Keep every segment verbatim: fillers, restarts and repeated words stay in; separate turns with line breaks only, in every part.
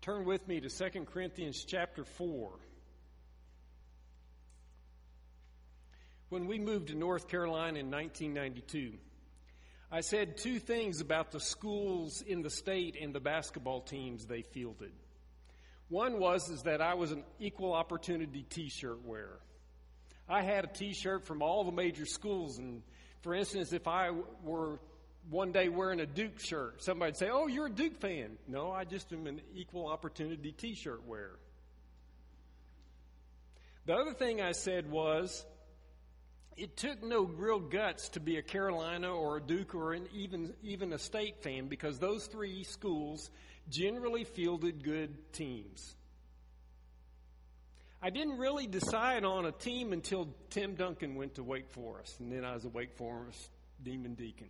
Turn with me to Second Corinthians chapter four. When we moved to North Carolina in nineteen ninety-two, I said two things about the schools in the state and the basketball teams they fielded. One was is that I was an equal opportunity t-shirt wearer. I had a t-shirt from all the major schools, and for instance, if I were one day wearing a Duke shirt, somebody'd say, "Oh, you're a Duke fan." No, I just am an equal opportunity t-shirt wearer. The other thing I said was, it took no real guts to be a Carolina or a Duke or an even even a State fan, because those three schools generally fielded good teams. I didn't really decide on a team until Tim Duncan went to Wake Forest, and then I was a Wake Forest Demon Deacon.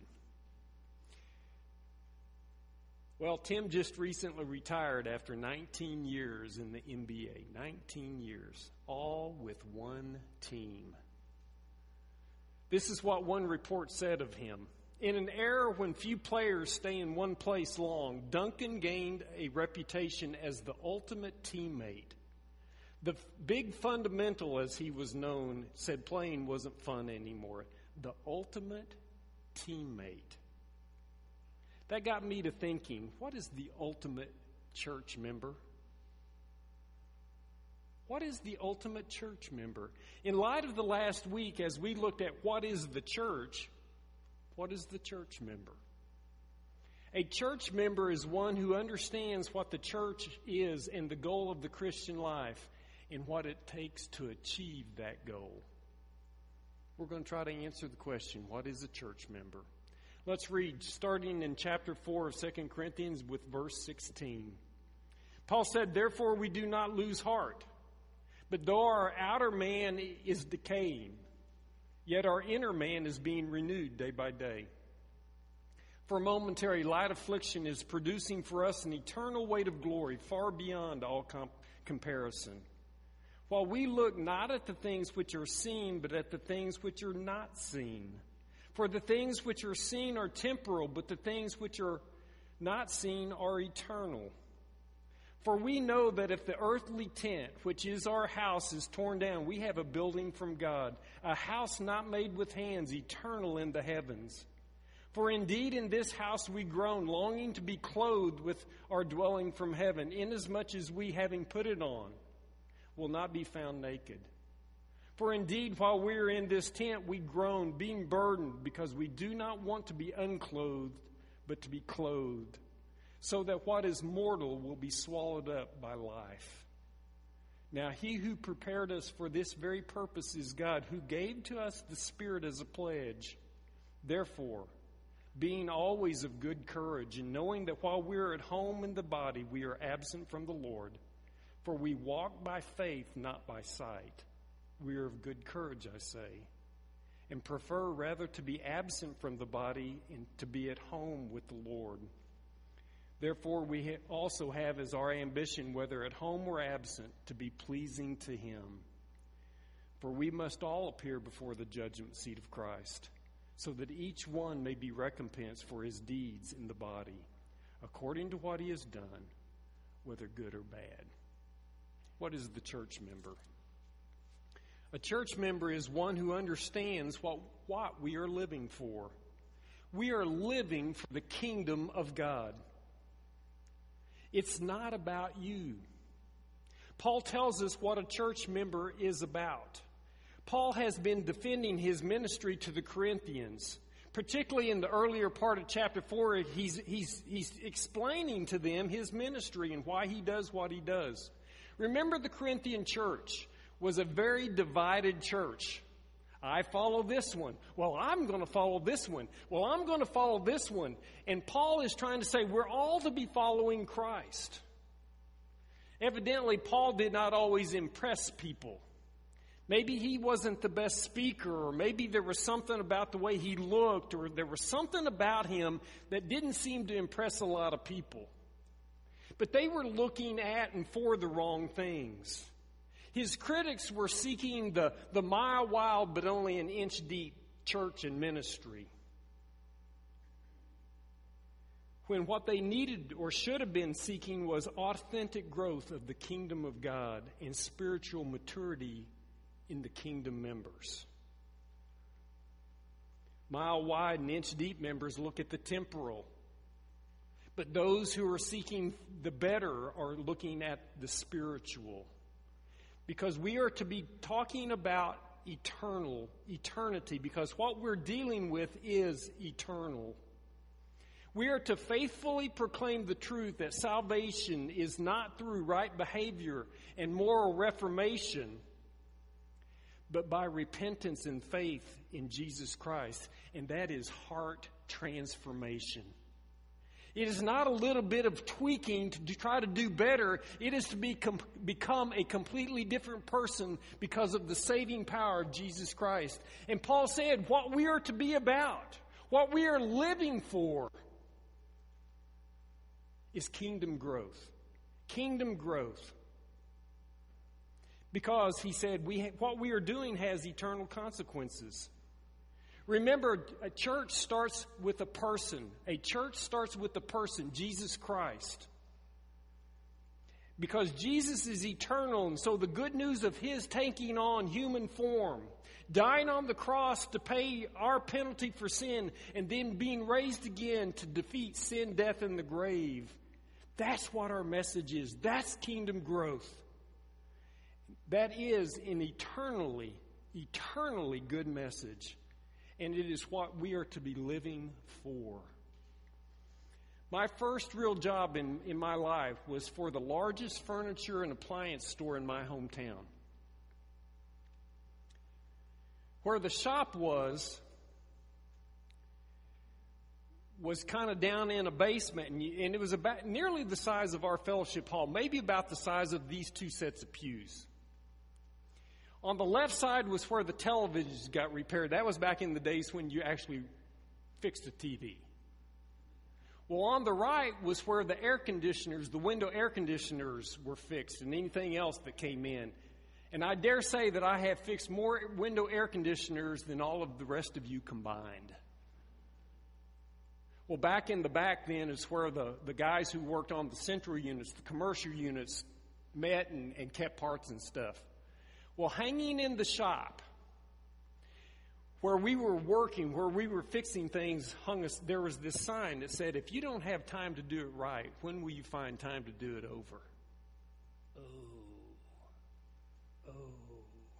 Well, Tim just recently retired after nineteen years in the N B A. nineteen years, all with one team. This is what one report said of him. In an era when few players stay in one place long, Duncan gained a reputation as the ultimate teammate. The big fundamental, as he was known, said playing wasn't fun anymore. The ultimate teammate. That got me to thinking, what is the ultimate church member? What is the ultimate church member? In light of the last week, as we looked at what is the church, what is the church member? A church member is one who understands what the church is and the goal of the Christian life and what it takes to achieve that goal. We're going to try to answer the question, what is a church member? Let's read, starting in chapter four of Second Corinthians with verse sixteen. Paul said, "Therefore we do not lose heart. But though our outer man is decaying, yet our inner man is being renewed day by day. For momentary light affliction is producing for us an eternal weight of glory far beyond all comp- comparison. While we look not at the things which are seen, but at the things which are not seen. For the things which are seen are temporal, but the things which are not seen are eternal. For we know that if the earthly tent, which is our house, is torn down, we have a building from God, a house not made with hands, eternal in the heavens. For indeed in this house we groan, longing to be clothed with our dwelling from heaven, inasmuch as we, having put it on, will not be found naked. For indeed, while we are in this tent, we groan, being burdened, because we do not want to be unclothed, but to be clothed, so that what is mortal will be swallowed up by life. Now he who prepared us for this very purpose is God, who gave to us the Spirit as a pledge. Therefore, being always of good courage, and knowing that while we are at home in the body, we are absent from the Lord, for we walk by faith, not by sight. We are of good courage, I say, and prefer rather to be absent from the body and to be at home with the Lord. Therefore, we also have as our ambition, whether at home or absent, to be pleasing to Him. For we must all appear before the judgment seat of Christ, so that each one may be recompensed for his deeds in the body, according to what he has done, whether good or bad." What is the church member? A church member is one who understands what, what we are living for. We are living for the kingdom of God. It's not about you. Paul tells us what a church member is about. Paul has been defending his ministry to the Corinthians. Particularly in the earlier part of chapter four, he's, he's, he's explaining to them his ministry and why he does what he does. Remember, the Corinthian church was a very divided church. I follow this one. Well, I'm going to follow this one. Well, I'm going to follow this one. And Paul is trying to say we're all to be following Christ. Evidently, Paul did not always impress people. Maybe he wasn't the best speaker, or maybe there was something about the way he looked, or there was something about him that didn't seem to impress a lot of people. But they were looking at and for the wrong things. His critics were seeking the, the mile wide but only an inch deep church and ministry. when what they needed or should have been seeking was authentic growth of the kingdom of God and spiritual maturity in the kingdom members. Mile wide and inch deep members look at the temporal, but those who are seeking the better are looking at the spiritual. Because we are to be talking about eternal, eternity, because what we're dealing with is eternal. We are to faithfully proclaim the truth that salvation is not through right behavior and moral reformation, but by repentance and faith in Jesus Christ, and that is heart transformation. It is not a little bit of tweaking to do, try to do better. It is to be, com, become a completely different person because of the saving power of Jesus Christ. And Paul said what we are to be about, what we are living for, is kingdom growth. Kingdom growth. Because he said we ha- what we are doing has eternal consequences. Remember, a church starts with a person. A church starts with a person, Jesus Christ. Because Jesus is eternal, and so the good news of his taking on human form, dying on the cross to pay our penalty for sin, and then being raised again to defeat sin, death, and the grave. That's what our message is. That's kingdom growth. That is an eternally, eternally good message. And it is what we are to be living for. My first real job in, in my life was for the largest furniture and appliance store in my hometown. Where the shop was, was kind of down in a basement, and, you, and it was about nearly the size of our fellowship hall, maybe about the size of these two sets of pews. On the left side was where the televisions got repaired. That was back in the days when you actually fixed a T V. Well, on the right was where the air conditioners, the window air conditioners were fixed and anything else that came in. And I dare say that I have fixed more window air conditioners than all of the rest of you combined. Well, back in the back then is where the, the guys who worked on the central units, the commercial units, met and, and kept parts and stuff. Well, hanging in the shop where we were working, where we were fixing things, hung us, there was this sign that said, if you don't have time to do it right, when will you find time to do it over? Oh, oh.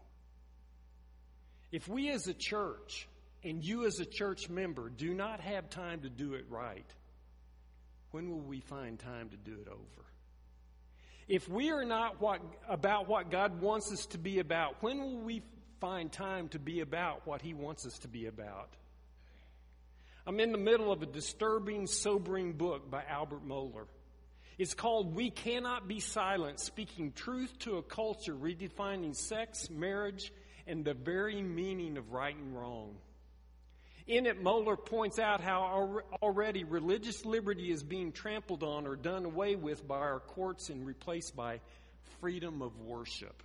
If we as a church and you as a church member do not have time to do it right, when will we find time to do it over? If we are not what, about what God wants us to be about, when will we find time to be about what he wants us to be about? I'm in the middle of a disturbing, sobering book by Albert Mohler. It's called We Cannot Be Silent, Speaking Truth to a Culture, Redefining Sex, Marriage, and the Very Meaning of Right and Wrong. In it, Mohler points out how already religious liberty is being trampled on or done away with by our courts and replaced by freedom of worship.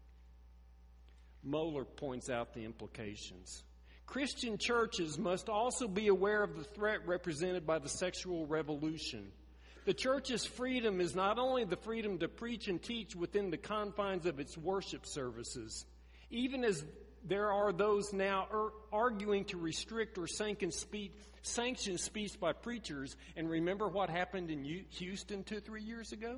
Mohler points out the implications. Christian churches must also be aware of the threat represented by the sexual revolution. The church's freedom is not only the freedom to preach and teach within the confines of its worship services, even as there are those now er- arguing to restrict or sanction speech, sanction speech by preachers. And remember what happened in U- Houston two, three years ago?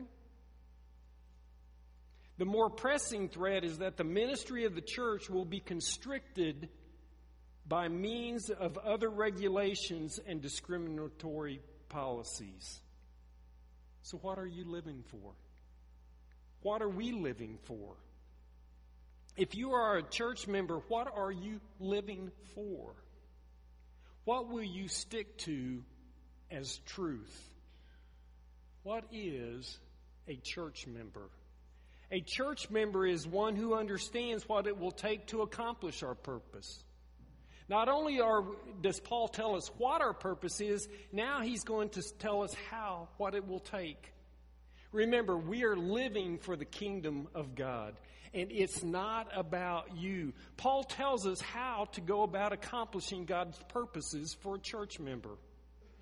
The more pressing threat is that the ministry of the church will be constricted by means of other regulations and discriminatory policies. So what are you living for? What are we living for? If you are a church member, what are you living for? What will you stick to as truth? What is a church member? A church member is one who understands what it will take to accomplish our purpose. Not only are, does Paul tell us what our purpose is, now he's going to tell us how, what it will take. Remember, we are living for the kingdom of God, and it's not about you. Paul tells us how to go about accomplishing God's purposes for a church member.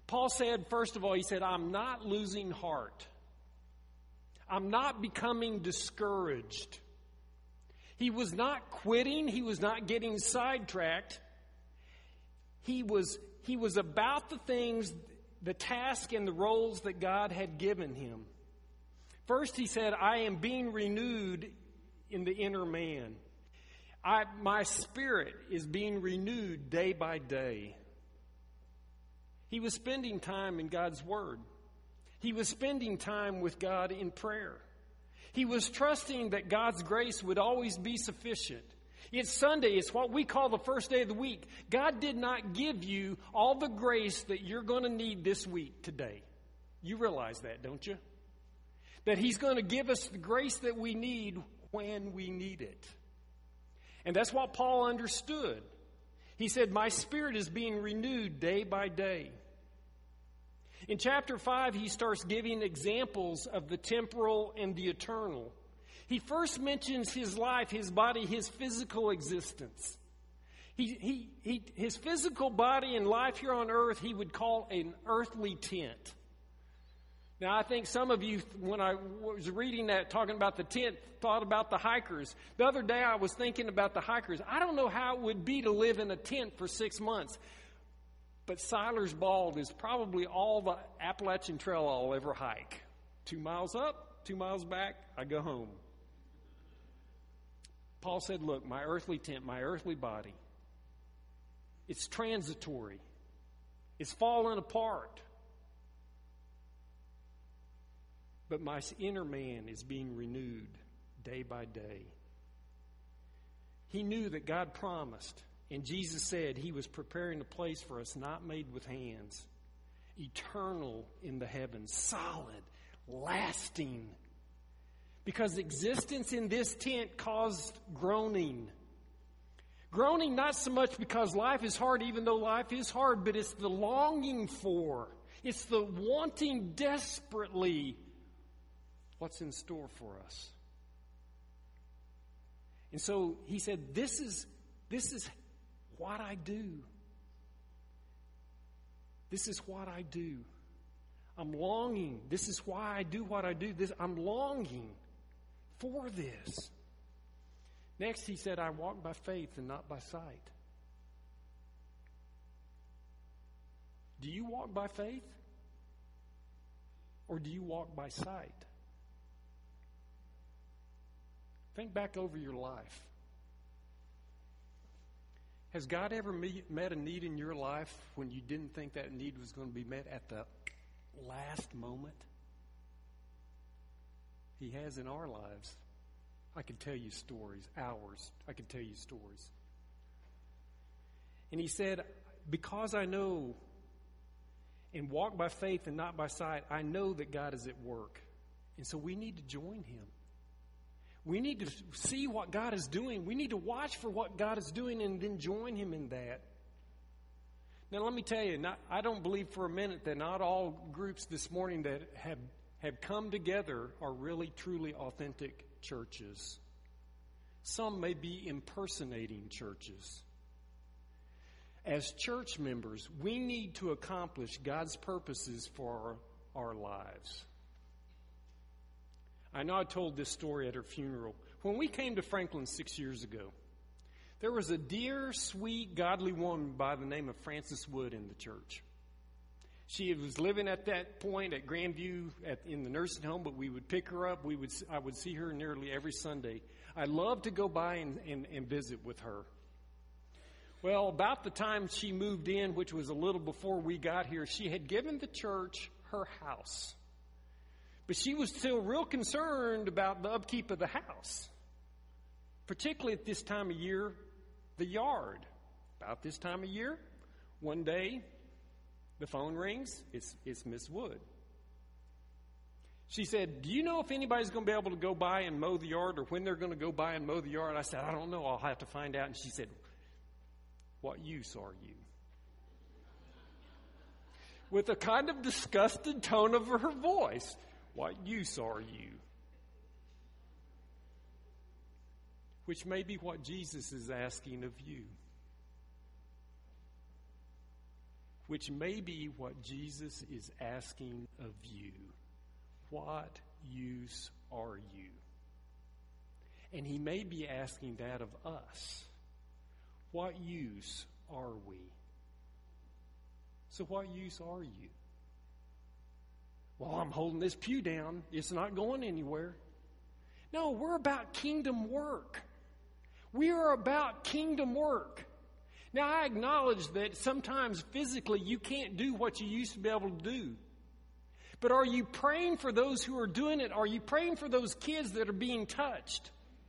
Paul said, first of all, he said, I'm not losing heart. I'm not becoming discouraged. He was not quitting. He was not getting sidetracked. He was, he was about the things, the task and the roles that God had given him. First, he said, I am being renewed in the inner man. I, my spirit is being renewed day by day. He was spending time in God's Word. He was spending time with God in prayer. He was trusting that God's grace would always be sufficient. It's Sunday. It's what we call the first day of the week. God did not give you all the grace that you're going to need this week today. You realize that, don't you? That He's going to give us the grace that we need when we need it. And that's what Paul understood. He said, my spirit is being renewed day by day. In chapter five, he starts giving examples of the temporal and the eternal. He first mentions his life, his body, his physical existence. He, he, he, his physical body and life here on earth, he would call an earthly tent. Now, I think some of you, when I was reading that, talking about the tent, thought about the hikers. The other day, I was thinking about the hikers. I don't know how it would be to live in a tent for six months. But Siler's Bald is probably all the Appalachian Trail I'll ever hike. Two miles up, two miles back, I go home. Paul said, look, my earthly tent, my earthly body, it's transitory. It's falling apart. But my inner man is being renewed day by day. He knew that God promised, and Jesus said He was preparing a place for us not made with hands, eternal in the heavens, solid, lasting. Because existence in this tent caused groaning. Groaning not so much because life is hard, even though life is hard, but it's the longing for, it's the wanting desperately what's in store for us. And so he said, this is, this is what I do. This is what I do. I'm longing. This is why I do what I do. This, I'm longing for this. Next, he said, I walk by faith and not by sight. Do you walk by faith? Or do you walk by sight? Think back over your life. Has God ever meet, met a need in your life when you didn't think that need was going to be met at the last moment? He has in our lives. I could tell you stories, hours. I could tell you stories. And he said, because I know and walk by faith and not by sight, I know that God is at work. And so we need to join Him. We need to see what God is doing. We need to watch for what God is doing and then join Him in that. Now, let me tell you, not, I don't believe for a minute that not all groups this morning that have, have come together are really, truly authentic churches. Some may be impersonating churches. As church members, we need to accomplish God's purposes for our, our lives. I know I told this story at her funeral. When we came to Franklin six years ago, there was a dear, sweet, godly woman by the name of Frances Wood in the church. She was living at that point at Grandview at, in the nursing home, but we would pick her up. We would, I would see her nearly every Sunday. I loved to go by and, and, and visit with her. Well, about the time she moved in, which was a little before we got here, she had given the church her house. But she was still real concerned about the upkeep of the house, particularly at this time of year, the yard. About this time of year, one day, the phone rings. It's, it's Miss Wood. She said, do you know if anybody's going to be able to go by and mow the yard or when they're going to go by and mow the yard? I said, I don't know. I'll have to find out. And she said, what use are you? With a kind of disgusted tone of her voice. What use are you? Which may be what Jesus is asking of you. which may be what Jesus is asking of you. What use are you? And he may be asking that of us. What use are we? So what use are you? Well, I'm holding this pew down. It's not going anywhere. No, we're about kingdom work. We are about kingdom work. Now, I acknowledge that sometimes physically you can't do what you used to be able to do. But are you praying for those who are doing it? Are you praying for those kids that are being touched?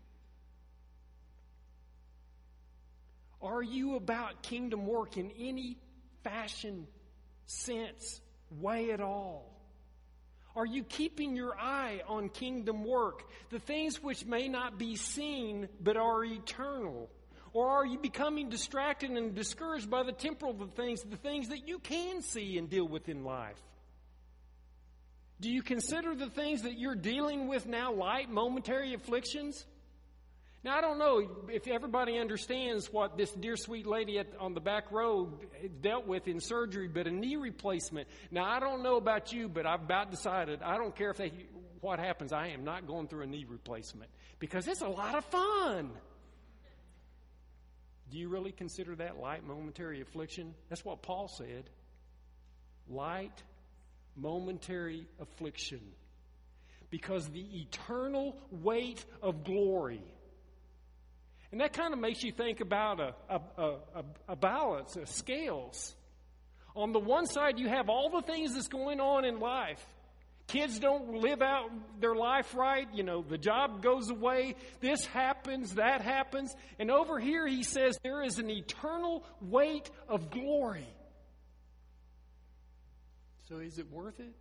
Are you about kingdom work in any fashion, sense, way at all? Are you keeping your eye on kingdom work, the things which may not be seen but are eternal? Or are you becoming distracted and discouraged by the temporal things, the things that you can see and deal with in life? Do you consider the things that you're dealing with now light, momentary afflictions? Now, I don't know if everybody understands what this dear sweet lady at, on the back row dealt with in surgery, but a knee replacement. Now, I don't know about you, but I've about decided I don't care if they, what happens. I am not going through a knee replacement because it's a lot of fun. Do you really consider that light, momentary affliction? That's what Paul said. Light, momentary affliction. Because the eternal weight of glory. And that kind of makes you think about a, a, a, a balance, a scales. On the one side, you have all the things that's going on in life. Kids don't live out their life right. You know, the job goes away. This happens, that happens. And over here, he says there is an eternal weight of glory. So is it worth it?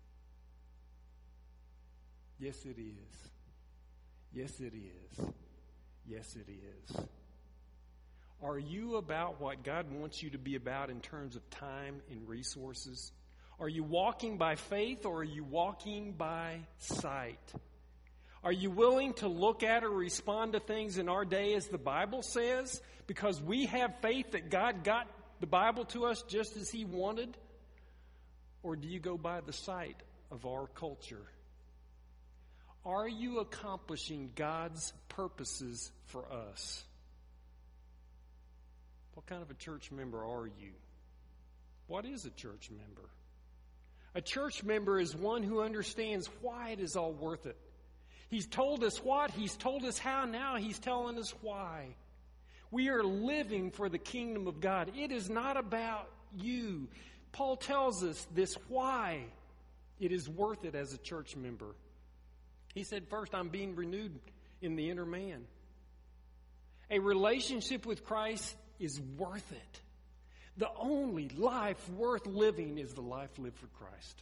Yes, it is. Yes, it is. Yes, it is. Are you about what God wants you to be about in terms of time and resources? Are you walking by faith or are you walking by sight? Are you willing to look at or respond to things in our day as the Bible says? Because we have faith that God got the Bible to us just as He wanted? Or do you go by the sight of our culture? Are you accomplishing God's purposes for us? What kind of a church member are you? What is a church member? A church member is one who understands why it is all worth it. He's told us what, He's told us how, now He's telling us why. We are living for the kingdom of God. It is not about you. Paul tells us this why it is worth it as a church member. He said, first, I'm being renewed in the inner man. A relationship with Christ is worth it. The only life worth living is the life lived for Christ.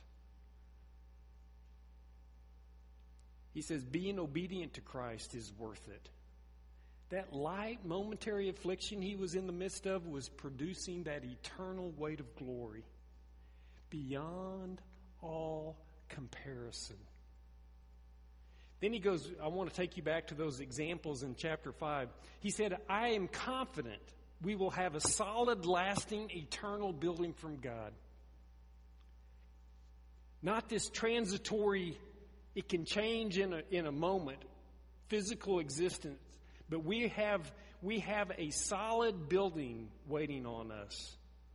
He says, being obedient to Christ is worth it. That light, momentary affliction he was in the midst of was producing that eternal weight of glory beyond all comparison. Then he goes, I want to take you back to those examples in chapter five. He said, I am confident we will have a solid, lasting, eternal building from God. Not this transitory, it can change in a, in a moment, physical existence. But we have, we have a solid building waiting on us.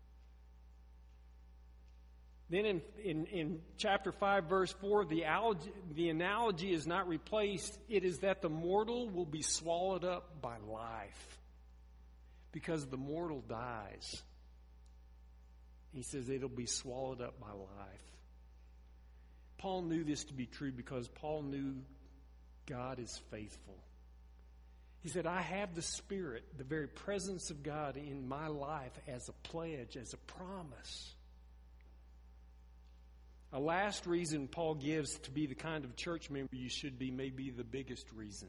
Then in, in, in chapter five, verse four, the, alg- the analogy is not replaced. It is that the mortal will be swallowed up by life. Because the mortal dies. He says it'll be swallowed up by life. Paul knew this to be true because Paul knew God is faithful. He said, I have the Spirit, the very presence of God in my life as a pledge, as a promise. A last reason Paul gives to be the kind of church member you should be may be the biggest reason.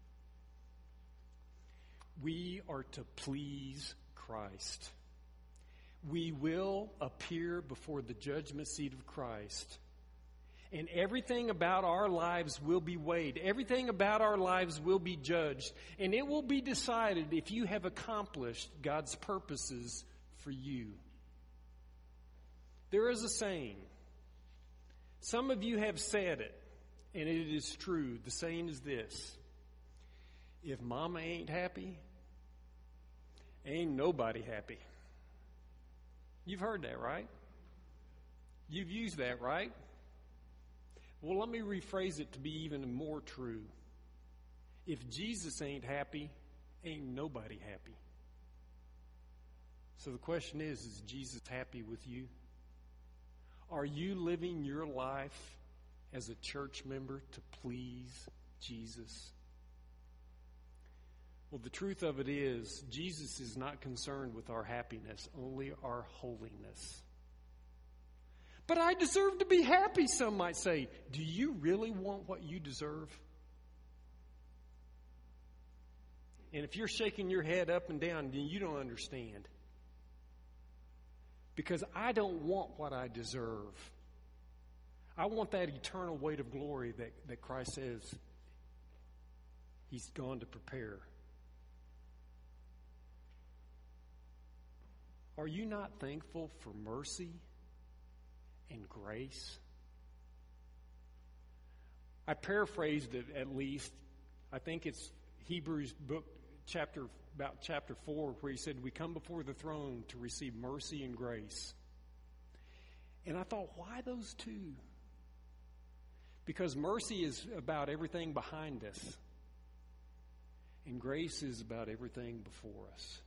We are to please Christ. We will appear before the judgment seat of Christ. And everything about our lives will be weighed. Everything about our lives will be judged. And it will be decided if you have accomplished God's purposes for you. There is a saying. Some of you have said it, and it is true. The saying is this: if mama ain't happy, ain't nobody happy. You've heard that, right? You've used that, right? Well, let me rephrase it to be even more true. If Jesus ain't happy, ain't nobody happy. So the question is, is Jesus happy with you? Are you living your life as a church member to please Jesus? Well, the truth of it is, Jesus is not concerned with our happiness, only our holiness. But I deserve to be happy, some might say. Do you really want what you deserve? And if you're shaking your head up and down, then you don't understand. Because I don't want what I deserve. I want that eternal weight of glory that, that Christ says He's gone to prepare. Are you not thankful for mercy and grace? I paraphrased it at least. I think it's Hebrews book chapter about chapter four, where he said we come before the throne to receive mercy and grace. And I thought, why those two? Because mercy is about everything behind us, and grace is about everything before us.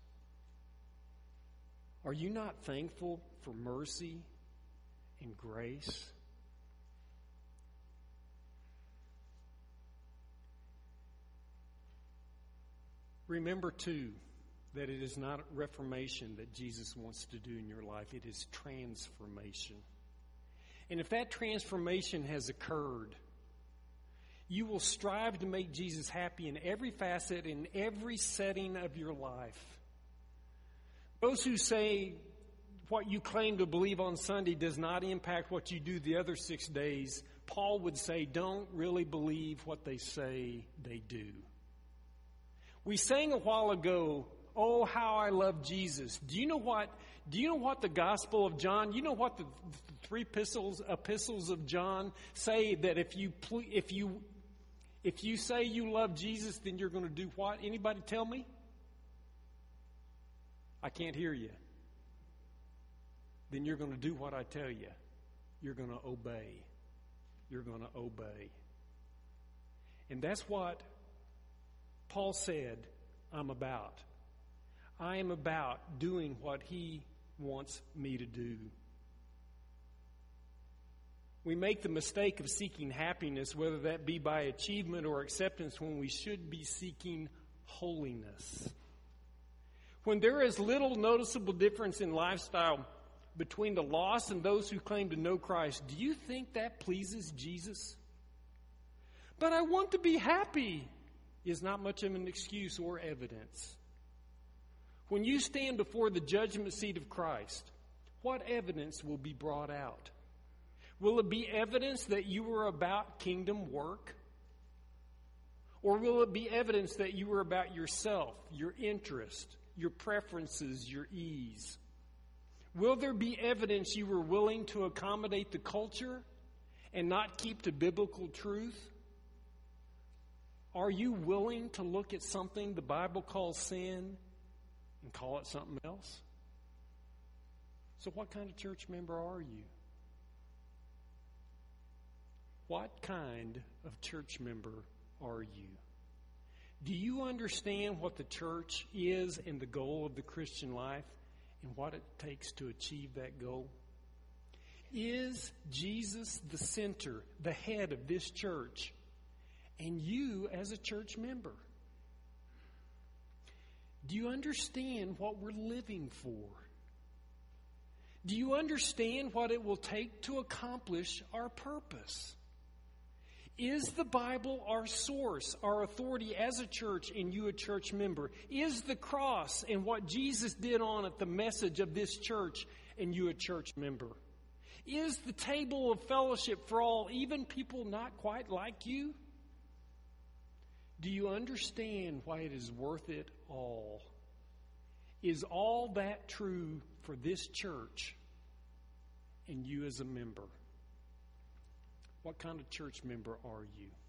Are you not thankful for mercy and grace? Remember, too, that it is not reformation that Jesus wants to do in your life. It is transformation. And if that transformation has occurred, you will strive to make Jesus happy in every facet, in every setting of your life. Those who say what you claim to believe on Sunday does not impact what you do the other six days, Paul would say, don't really believe what they say they do. We sang a while ago, oh, how I love Jesus. Do you know what, do you know what the Gospel of John, you know what the, the three epistles, epistles of John say, that if you, if you, if you say you love Jesus, then you're going to do what? Anybody tell me? I can't hear you. Then you're going to do what I tell you. You're going to obey. You're going to obey. And that's what Paul said, I'm about. I am about doing what he wants me to do. We make the mistake of seeking happiness, whether that be by achievement or acceptance, when we should be seeking holiness. When there is little noticeable difference in lifestyle between the lost and those who claim to know Christ, do you think that pleases Jesus? But I want to be happy is not much of an excuse or evidence. When you stand before the judgment seat of Christ, what evidence will be brought out? Will it be evidence that you were about kingdom work? Or will it be evidence that you were about yourself, your interest, your preferences, your ease? Will there be evidence you were willing to accommodate the culture and not keep to biblical truth? Are you willing to look at something the Bible calls sin and call it something else? So what kind of church member are you? What kind of church member are you? Do you understand what the church is and the goal of the Christian life and what it takes to achieve that goal? Is Jesus the center, the head of this church, and you as a church member? Do you understand what we're living for? Do you understand what it will take to accomplish our purpose? Is the Bible our source, our authority as a church and you a church member? Is the cross and what Jesus did on it the message of this church and you a church member? Is the table of fellowship for all, even people not quite like you? Do you understand why it is worth it all? Is all that true for this church and you as a member. What kind of church member are you?